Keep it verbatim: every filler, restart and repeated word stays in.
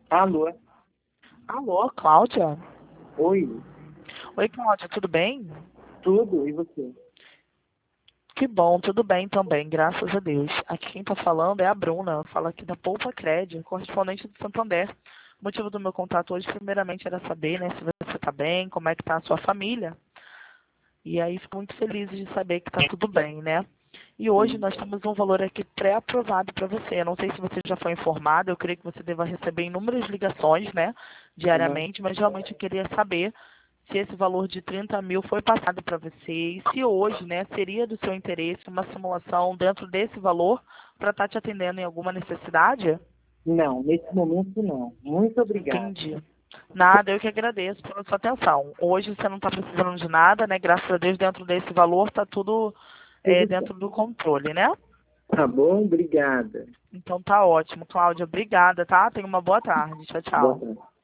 Alô? Alô, Cláudia? Oi, Oi, Cláudia, tudo bem? tudo? E você? Que bom, tudo bem também, graças a Deus. Aqui quem está falando é a Bruna, fala aqui da Poupa Cred, correspondente do Santander. O motivo do meu contato hoje, primeiramente, era saber, né, se você está bem, como é que está a sua família. E aí, fico muito feliz de saber que está tudo bem, né? E hoje Sim. nós temos um valor aqui pré-aprovado para você. Eu não sei se você já foi informado, eu creio que você deva receber inúmeras ligações, né, Aham. diariamente, mas realmente eu queria saber se esse valor de trinta mil foi passado para você e se hoje, né, seria do seu interesse uma simulação dentro desse valor para estar te atendendo em alguma necessidade? Não, nesse momento não. Muito obrigado. Entendi. Nada, eu que agradeço pela sua atenção. Hoje você não está precisando de nada, né? Graças a Deus, dentro desse valor está tudo é, Tudo bem. dentro do controle, né? Tá bom? Obrigada. Então tá ótimo. Cláudia, obrigada, tá? Tenha uma boa tarde. Tchau, Boa tchau. tarde.